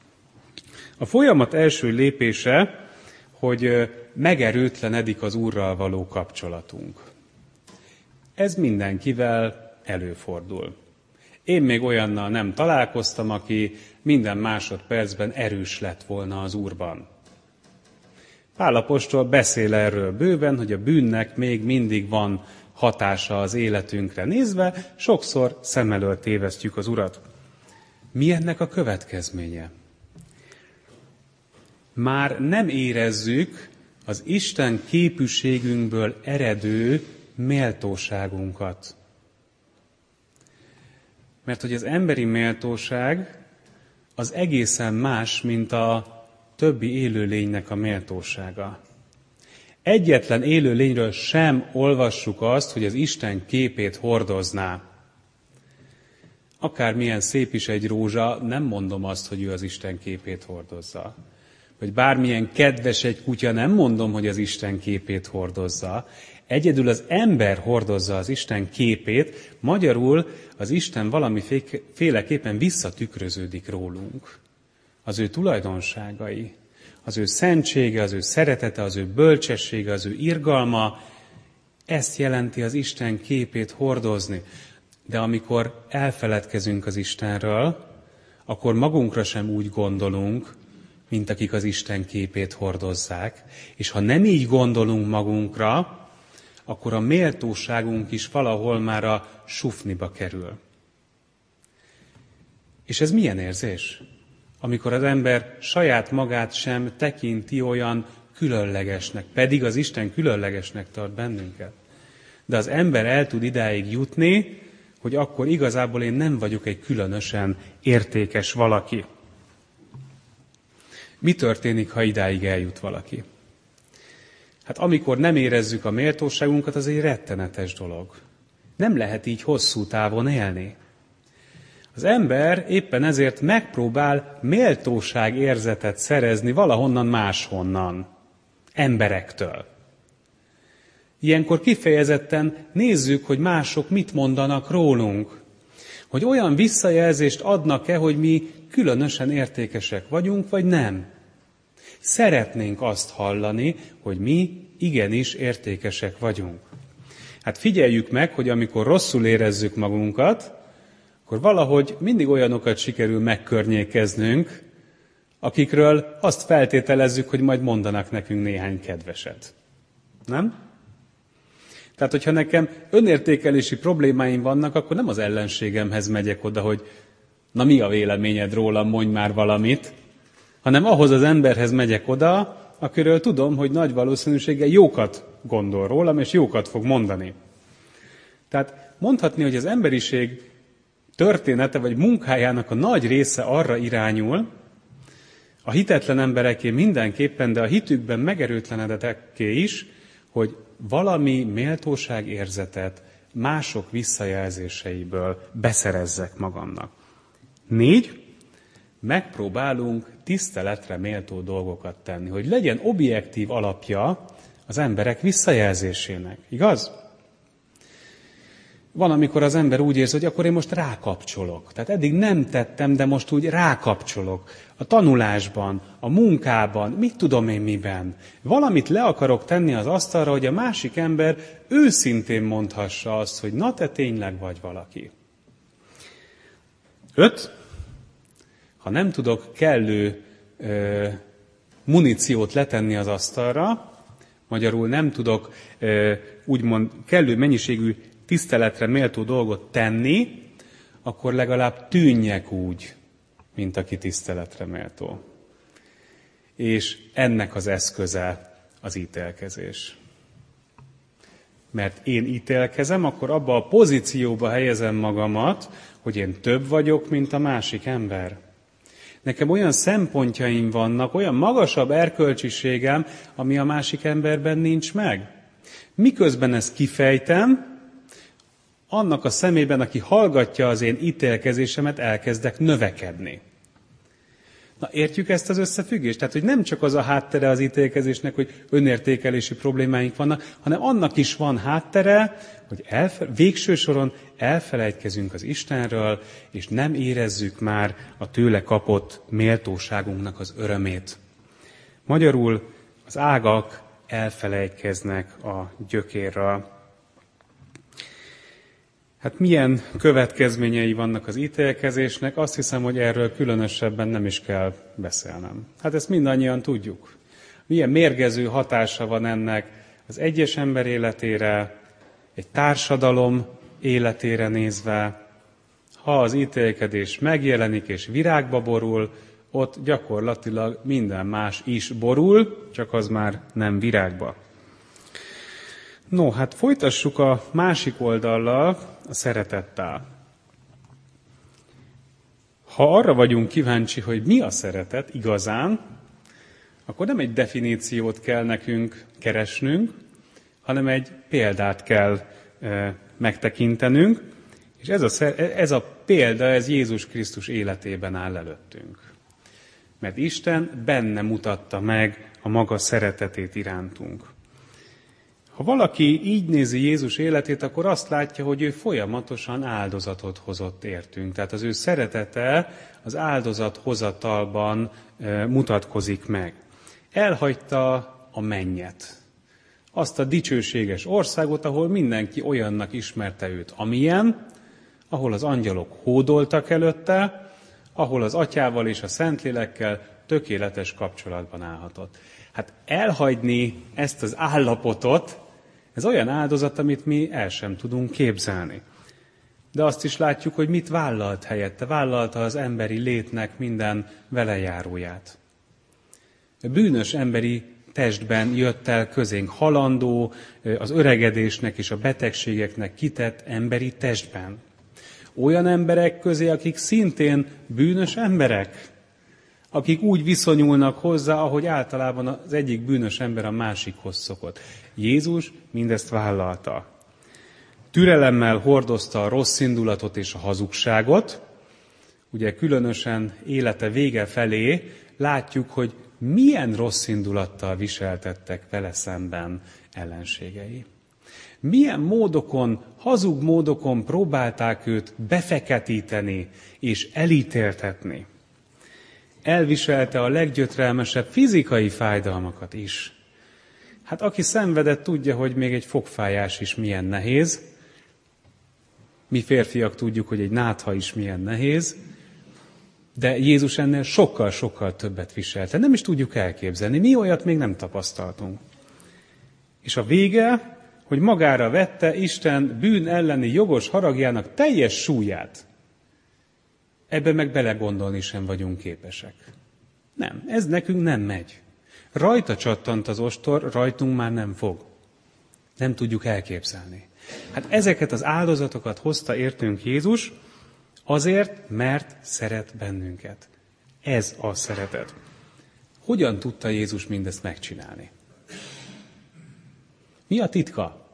A folyamat első lépése, hogy megerőtlenedik az Úrral való kapcsolatunk. Ez mindenkivel előfordul. Én még olyannal nem találkoztam, aki minden másodpercben erős lett volna az Úrban. Pál apostol beszél erről bőven, hogy a bűnnek még mindig van hatása az életünkre nézve, sokszor szem elől tévesztjük az Urat. Mi ennek a következménye? Már nem érezzük az Isten képűségünkből eredő méltóságunkat. Mert hogy az emberi méltóság az egészen más, mint a többi élőlénynek a méltósága. Egyetlen élőlényről sem olvassuk azt, hogy az Isten képét hordozná. Akármilyen szép is egy rózsa, nem mondom azt, hogy ő az Isten képét hordozza. Vagy bármilyen kedves egy kutya, nem mondom, hogy az Isten képét hordozza. Egyedül az ember hordozza az Isten képét, magyarul az Isten valamiféleképpen visszatükröződik rólunk. Az ő tulajdonságai, az ő szentsége, az ő szeretete, az ő bölcsessége, az ő irgalma, ezt jelenti az Isten képét hordozni. De amikor elfeledkezünk az Istenről, akkor magunkra sem úgy gondolunk, mint akik az Isten képét hordozzák. És ha nem így gondolunk magunkra, akkor a méltóságunk is valahol már a sufniba kerül. És ez milyen érzés? Amikor az ember saját magát sem tekinti olyan különlegesnek, pedig az Isten különlegesnek tart bennünket. De az ember el tud idáig jutni, hogy akkor igazából én nem vagyok egy különösen értékes valaki. Mi történik, ha idáig eljut valaki? Hát amikor nem érezzük a méltóságunkat, az egy rettenetes dolog. Nem lehet így hosszú távon élni. Az ember éppen ezért megpróbál méltóságérzetet szerezni valahonnan máshonnan, emberektől. Ilyenkor kifejezetten nézzük, hogy mások mit mondanak rólunk. Hogy olyan visszajelzést adnak-e, hogy mi különösen értékesek vagyunk, vagy nem. Szeretnénk azt hallani, hogy mi igenis értékesek vagyunk. Hát figyeljük meg, hogy amikor rosszul érezzük magunkat, akkor valahogy mindig olyanokat sikerül megkörnyékeznünk, akikről azt feltételezzük, hogy majd mondanak nekünk néhány kedveset. Nem? Tehát, hogyha nekem önértékelési problémáim vannak, akkor nem az ellenségemhez megyek oda, hogy na mi a véleményed rólam, mondj már valamit, hanem ahhoz az emberhez megyek oda, akiről tudom, hogy nagy valószínűséggel jókat gondol rólam, és jókat fog mondani. Tehát mondhatni, hogy az emberiség története vagy munkájának a nagy része arra irányul, a hitetlen embereké mindenképpen, de a hitükben megerőtlenedetteké is, hogy valami méltóságérzetet mások visszajelzéseiből beszerezzek magamnak. 4. Megpróbálunk tiszteletre méltó dolgokat tenni, hogy legyen objektív alapja az emberek visszajelzésének. Igaz? Van, amikor az ember úgy érzi, hogy akkor én most rákapcsolok. Tehát eddig nem tettem, de most úgy rákapcsolok. A tanulásban, a munkában, mit tudom én miben. Valamit le akarok tenni az asztalra, hogy a másik ember őszintén mondhassa azt, hogy na te tényleg vagy valaki. 5. Ha nem tudok kellő muníciót letenni az asztalra, magyarul nem tudok úgymond kellő mennyiségű tiszteletre méltó dolgot tenni, akkor legalább tűnjek úgy, mint aki tiszteletre méltó. És ennek az eszköze az ítélkezés. Mert én ítélkezem, akkor abba a pozícióba helyezem magamat, hogy én több vagyok, mint a másik ember. Nekem olyan szempontjaim vannak, olyan magasabb erkölcsiségem, ami a másik emberben nincs meg. Miközben ezt kifejtem, annak a szemében, aki hallgatja az én ítélkezésemet, elkezdek növekedni. Na, értjük ezt az összefüggést? Tehát, hogy nem csak az a háttere az ítélkezésnek, hogy önértékelési problémáink vannak, hanem annak is van háttere, hogy végső soron elfelejtkezünk az Istenről, és nem érezzük már a tőle kapott méltóságunknak az örömét. Magyarul az ágak elfelejtkeznek a gyökérről. Hát milyen következményei vannak az ítélkezésnek? Azt hiszem, hogy erről különösebben nem is kell beszélnem. Hát ezt mindannyian tudjuk. Milyen mérgező hatása van ennek az egyes ember életére, egy társadalom életére nézve. Ha az ítélkedés megjelenik és virágba borul, ott gyakorlatilag minden más is borul, csak az már nem virágba. No, hát folytassuk a másik oldallal, a szeretettel. Ha arra vagyunk kíváncsi, hogy mi a szeretet igazán, akkor nem egy definíciót kell nekünk keresnünk, hanem egy példát kell megtekintenünk, és ez a példa, ez Jézus Krisztus életében áll előttünk. Mert Isten benne mutatta meg a maga szeretetét irántunk. Ha valaki így nézi Jézus életét, akkor azt látja, hogy ő folyamatosan áldozatot hozott értünk. Tehát az ő szeretete az áldozathozatalban mutatkozik meg. Elhagyta a mennyet. Azt a dicsőséges országot, ahol mindenki olyannak ismerte őt, amilyen, ahol az angyalok hódoltak előtte, ahol az Atyával és a Szentlélekkel tökéletes kapcsolatban állhatott. Hát elhagyni ezt az állapotot, ez olyan áldozat, amit mi el sem tudunk képzelni. De azt is látjuk, hogy mit vállalt helyette. Vállalta az emberi létnek minden velejáróját. A bűnös emberi testben jött el közénk halandó, az öregedésnek és a betegségeknek kitett emberi testben. Olyan emberek közé, akik szintén bűnös emberek, akik úgy viszonyulnak hozzá, ahogy általában az egyik bűnös ember a másikhoz szokott. Jézus mindezt vállalta. Türelemmel hordozta a rossz indulatot és a hazugságot. Ugye különösen élete vége felé látjuk, hogy milyen rossz indulattal viseltettek vele szemben ellenségei. milyen módokon, hazug módokon próbálták őt befeketíteni és elítéltetni. Elviselte a leggyötrelmesebb fizikai fájdalmakat is. Hát aki szenvedett, tudja, hogy még egy fogfájás is milyen nehéz. Mi férfiak tudjuk, hogy egy nátha is milyen nehéz, de Jézus ennél sokkal-sokkal többet viselte. Nem is tudjuk elképzelni, mi olyat még nem tapasztaltunk. És a vége, hogy magára vette Isten bűn elleni jogos haragjának teljes súlyát. Ebbe meg belegondolni sem vagyunk képesek. Nem, ez nekünk nem megy. Rajta csattant az ostor, rajtunk már nem fog. Nem tudjuk elképzelni. Hát ezeket az áldozatokat hozta értünk Jézus, azért, mert szeret bennünket. Ez a szeretet. Hogyan tudta Jézus mindezt megcsinálni? Mi a titka?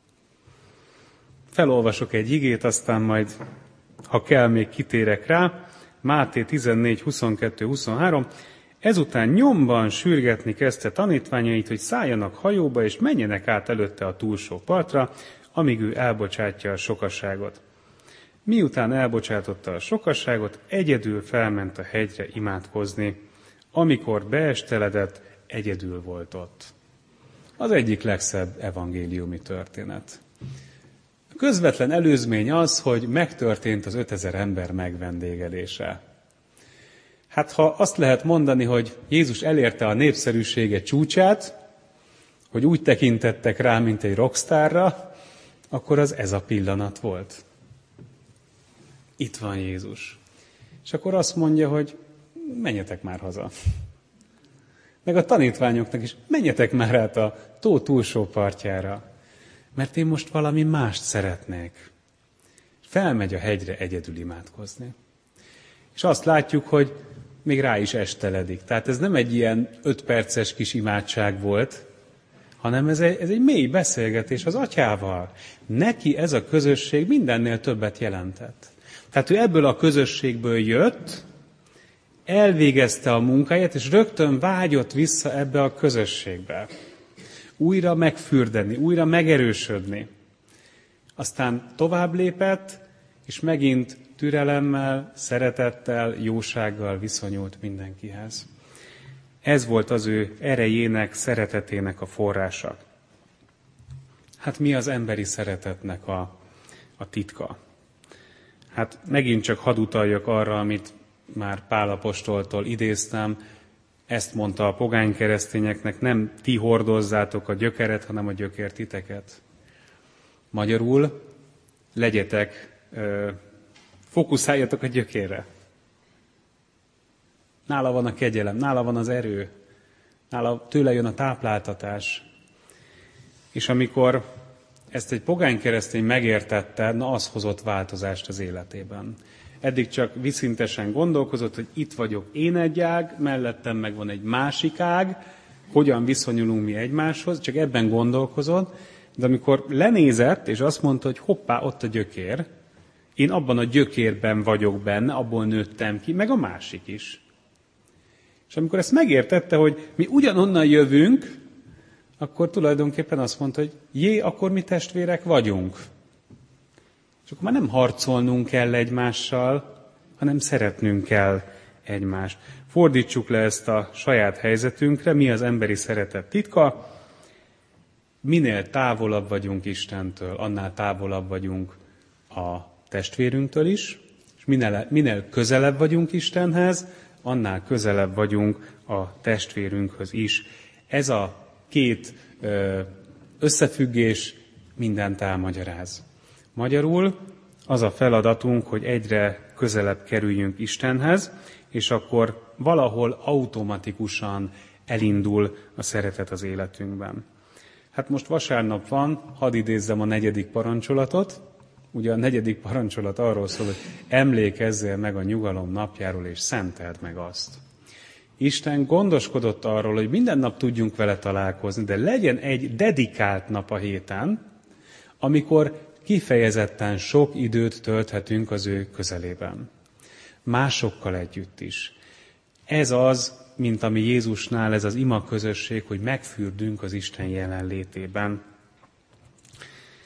Felolvasok egy igét, aztán majd, ha kell, még kitérek rá. Máté 14, 22, 23. Ezután nyomban sürgetni kezdte tanítványait, hogy szálljanak hajóba, és menjenek át előtte a túlsó partra, amíg ő elbocsátja a sokaságot. Miután elbocsátotta a sokaságot, egyedül felment a hegyre imádkozni. Amikor beesteledett, egyedül volt ott. Az egyik legszebb evangéliumi történet. A közvetlen előzmény az, hogy megtörtént az 5000 ember megvendégelése. Hát ha azt lehet mondani, hogy Jézus elérte a népszerűsége csúcsát, hogy úgy tekintettek rá, mint egy rockstárra, akkor az ez a pillanat volt. Itt van Jézus. És akkor azt mondja, hogy menjetek már haza. Meg a tanítványoknak is, menjetek már át a tó túlsó partjára, mert én most valami mást szeretnék. Felmegy a hegyre egyedül imádkozni. És azt látjuk, hogy még rá is esteledik. Tehát ez nem egy ilyen 5 perces kis imádság volt, hanem ez egy mély beszélgetés az atyával. Neki ez a közösség mindennél többet jelentett. Tehát ő ebből a közösségből jött, elvégezte a munkáját, és rögtön vágyott vissza ebbe a közösségbe. Újra megfürdeni, újra megerősödni. Aztán tovább lépett, és megint türelemmel, szeretettel, jósággal viszonyult mindenkihez. Ez volt az ő erejének, szeretetének a forrása. Hát mi az emberi szeretetnek a titka? Hát megint csak hadd utaljak arra, amit már Pál apostoltól idéztem, ezt mondta a pogány keresztényeknek, nem ti hordozzátok a gyökeret, hanem a gyökér titeket. Magyarul legyetek, fókuszáljatok a gyökérre. Nála van a kegyelem, nála van az erő, tőle jön a tápláltatás. És amikor ezt egy pogány keresztény megértette, na az hozott változást az életében. Eddig csak viszintesen gondolkozott, hogy itt vagyok én egy ág, mellettem meg van egy másik ág, hogyan viszonyulunk mi egymáshoz, csak ebben gondolkozott, de amikor lenézett, és azt mondta, hogy hoppá, ott a gyökér, én abban a gyökérben vagyok benne, abból nőttem ki, meg a másik is. És amikor ezt megértette, hogy mi ugyanonnan jövünk, akkor tulajdonképpen azt mondta, hogy akkor mi testvérek vagyunk. És akkor már nem harcolnunk kell egymással, hanem szeretnünk kell egymást. Fordítsuk le ezt a saját helyzetünkre, mi az emberi szeretet titka. Minél távolabb vagyunk Istentől, annál távolabb vagyunk a testvérünktől is, és minél közelebb vagyunk Istenhez, annál közelebb vagyunk a testvérünkhöz is. Ez a két összefüggés mindent elmagyaráz. Magyarul az a feladatunk, hogy egyre közelebb kerüljünk Istenhez, és akkor valahol automatikusan elindul a szeretet az életünkben. Hát most vasárnap van, hadd idézzem a 4. parancsolatot. Ugye a 4. parancsolat arról szól, hogy emlékezzél meg a nyugalom napjáról, és szenteld meg azt. Isten gondoskodott arról, hogy minden nap tudjunk vele találkozni, de legyen egy dedikált nap a héten, amikor kifejezetten sok időt tölthetünk az ő közelében. Másokkal együtt is. Ez az, mint ami Jézusnál, ez az ima közösség, hogy megfürdünk az Isten jelenlétében.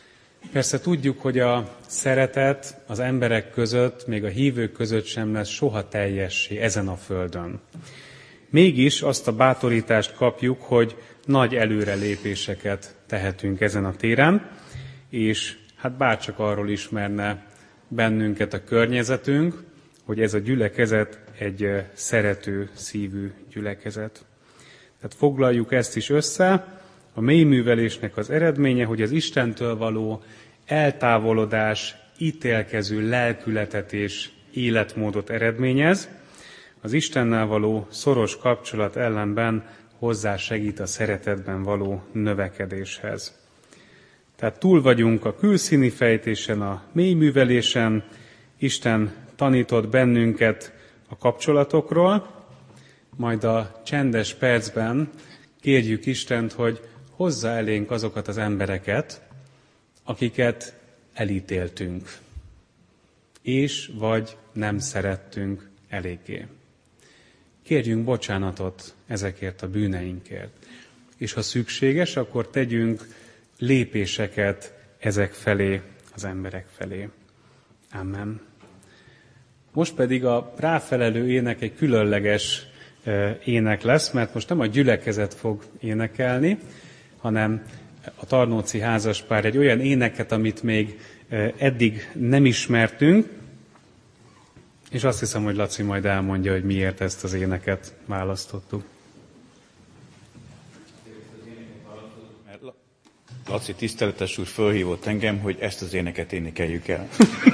Persze tudjuk, hogy a szeretet az emberek között, még a hívők között sem lesz soha teljessé ezen a földön. Mégis azt a bátorítást kapjuk, hogy nagy előrelépéseket tehetünk ezen a téren, és hát bárcsak arról ismerne bennünket a környezetünk, hogy ez a gyülekezet egy szerető szívű gyülekezet. Tehát foglaljuk ezt is össze, a mélyművelésnek az eredménye, hogy az Istentől való eltávolodás, ítélkező lelkületet és életmódot eredményez, az Istennel való szoros kapcsolat ellenben hozzásegít a szeretetben való növekedéshez. Tehát túl vagyunk a külszíni fejtésen, a mélyművelésen, Isten tanított bennünket a kapcsolatokról, majd a csendes percben kérjük Istent, hogy hozza elénk azokat az embereket, akiket elítéltünk, és vagy nem szerettünk eléggé. Kérjünk bocsánatot ezekért a bűneinkért, és ha szükséges, akkor tegyünk lépéseket ezek felé, az emberek felé. Amen. Most pedig a ráfelelő ének egy különleges ének lesz, mert most nem a gyülekezet fog énekelni, hanem a Tarnóci házaspár egy olyan éneket, amit még eddig nem ismertünk, és azt hiszem, hogy Laci majd elmondja, hogy miért ezt az éneket választottuk. Laci tiszteletes úr fölhívott engem, hogy ezt az éneket énekeljük el.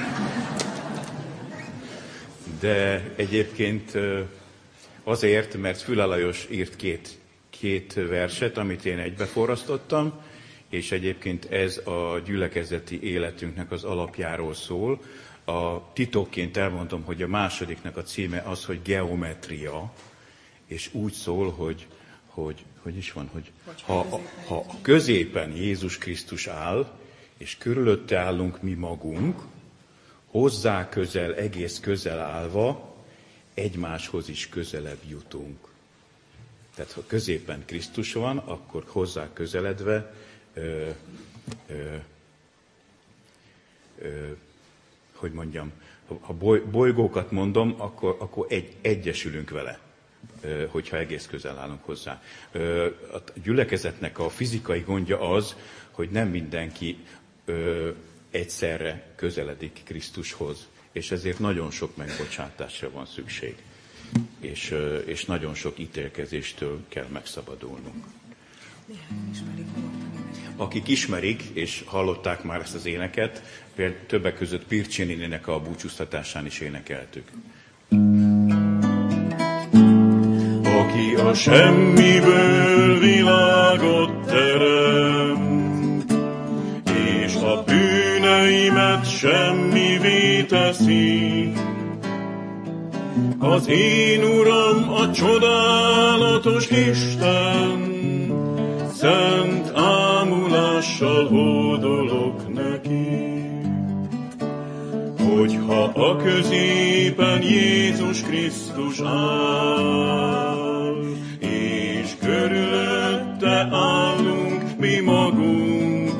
De egyébként azért, mert Füle Lajos írt két verset, amit én egybeforrasztottam, és egyébként ez a gyülekezeti életünknek az alapjáról szól. A titokként elmondom, hogy a másodiknak a címe az, hogy geometria, és úgy szól, hogy is van, hogy ha középen Jézus Krisztus áll, és körülötte állunk mi magunk, hozzá közel, egész közel állva, egymáshoz is közelebb jutunk. Tehát ha középen Krisztus van, akkor hozzá közeledve, hogy mondjam, ha bolygókat mondom, akkor egyesülünk vele, hogyha egész közel állunk hozzá. A gyülekezetnek a fizikai gondja az, hogy nem mindenki egyszerre közeledik Krisztushoz, és ezért nagyon sok megbocsátásra van szükség, és nagyon sok ítélkezéstől kell megszabadulnunk. Akik ismerik, és hallották már ezt az éneket, például többek között Pircsi néninek a búcsúztatásán is énekeltük. Aki a semmiből világot teremt, és a bűneimet semmivé teszi, az én Uram a csodálatos Isten, szent ámulással hódolok neki. Hogyha a középen Jézus Krisztus áll, és körülötte állunk mi magunk,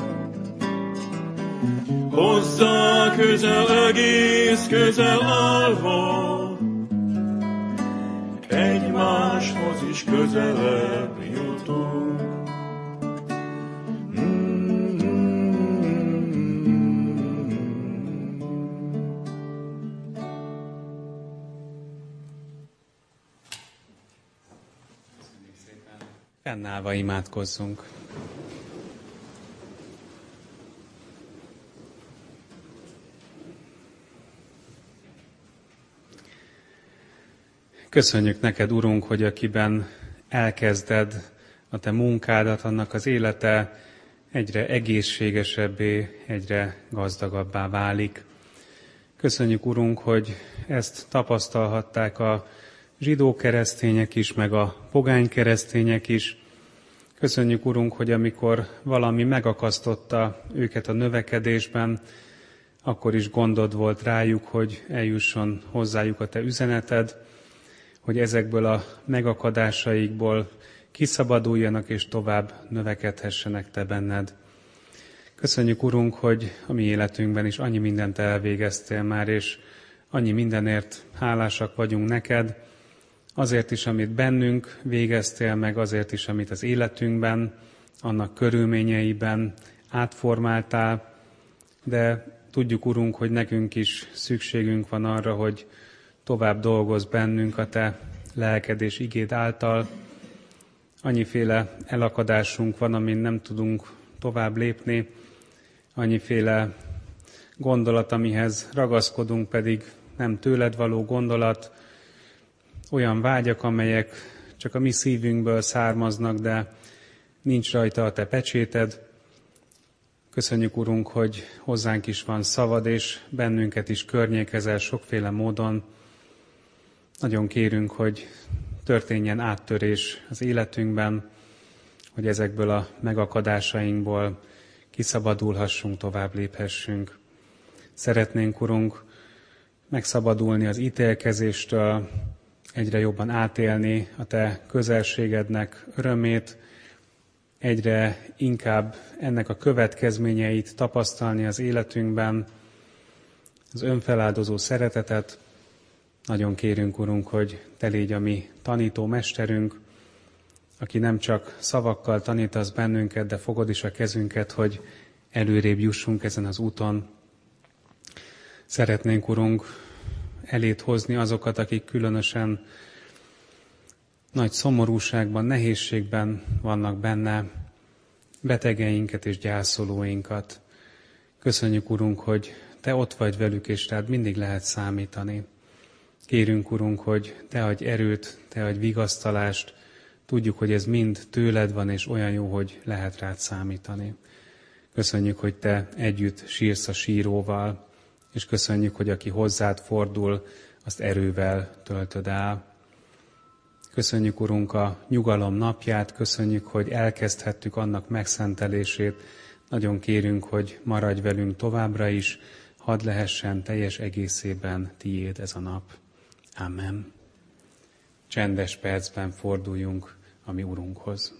hozzá közel, egész közel állva, egymáshoz is közelebb jutunk. Fennállva imádkozzunk. Köszönjük neked, Urunk, hogy akiben elkezded a te munkádat, annak az élete egyre egészségesebbé, egyre gazdagabbá válik. Köszönjük, Urunk, hogy ezt tapasztalhatták a zsidó keresztények is, meg a pogány keresztények is. Köszönjük, Urunk, hogy amikor valami megakasztotta őket a növekedésben, akkor is gondod volt rájuk, hogy eljusson hozzájuk a te üzeneted, hogy ezekből a megakadásaikból kiszabaduljanak és tovább növekedhessenek te benned. Köszönjük, Urunk, hogy a mi életünkben is annyi mindent elvégeztél már, és annyi mindenért hálásak vagyunk neked, azért is, amit bennünk végeztél meg, azért is, amit az életünkben, annak körülményeiben átformáltál, de tudjuk, Urunk, hogy nekünk is szükségünk van arra, hogy tovább dolgozz bennünk a Te lelked és igéd által. Annyiféle elakadásunk van, amin nem tudunk tovább lépni, annyiféle gondolat, amihez ragaszkodunk, pedig nem tőled való gondolat, olyan vágyak, amelyek csak a mi szívünkből származnak, de nincs rajta a Te pecséted. Köszönjük, Urunk, hogy hozzánk is van szavad, és bennünket is környékezel sokféle módon. Nagyon kérünk, hogy történjen áttörés az életünkben, hogy ezekből a megakadásainkból kiszabadulhassunk, tovább léphessünk. Szeretnénk, Urunk, megszabadulni az ítélkezéstől, egyre jobban átélni a Te közelségednek örömét, egyre inkább ennek a következményeit tapasztalni az életünkben, az önfeláldozó szeretetet. Nagyon kérünk, Urunk, hogy Te légy a mi tanító mesterünk, aki nem csak szavakkal tanítasz bennünket, de fogod is a kezünket, hogy előrébb jussunk ezen az úton. Szeretnénk, Urunk, elét hozni azokat, akik különösen nagy szomorúságban, nehézségben vannak benne, betegeinket és gyászolóinkat. Köszönjük, Urunk, hogy Te ott vagy velük, és rád mindig lehet számítani. Kérünk, Urunk, hogy Te adj erőt, Te adj vigasztalást. Tudjuk, hogy ez mind tőled van, és olyan jó, hogy lehet rád számítani. Köszönjük, hogy Te együtt sírsz a síróval, és köszönjük, hogy aki hozzád fordul, azt erővel töltöd el. Köszönjük, Urunk, a nyugalom napját, köszönjük, hogy elkezdhettük annak megszentelését. Nagyon kérünk, hogy maradj velünk továbbra is, hadd lehessen teljes egészében tiéd ez a nap. Amen. Csendes percben forduljunk a mi Urunkhoz.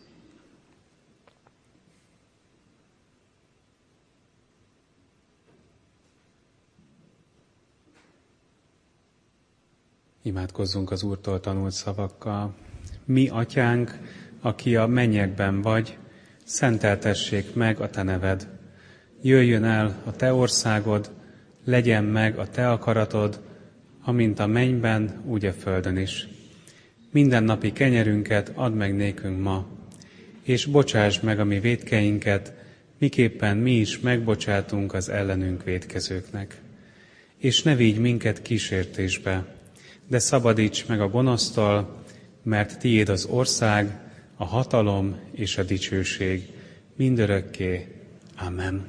Imádkozzunk az Úrtól tanult szavakkal. Mi, Atyánk, aki a mennyekben vagy, szenteltessék meg a Te neved. Jöjjön el a Te országod, legyen meg a Te akaratod, amint a mennyben, úgy a földön is. Mindennapi kenyerünket add meg nékünk ma, és bocsásd meg a mi vétkeinket, miképpen mi is megbocsátunk az ellenünk vétkezőknek. És ne vigy minket kísértésbe, de szabadíts meg a gonosztól, mert tiéd az ország, a hatalom és a dicsőség mindörökké. Amen.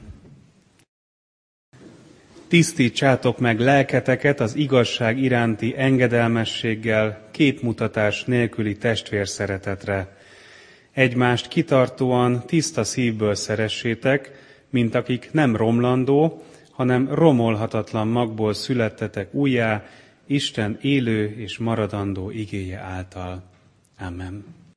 Tisztítsátok meg lelketeket az igazság iránti engedelmességgel, képmutatás nélküli testvérszeretetre. Egymást kitartóan, tiszta szívből szeressétek, mint akik nem romlandó, hanem romolhatatlan magból születtetek újjá, Isten élő és maradandó igéje által. Amen.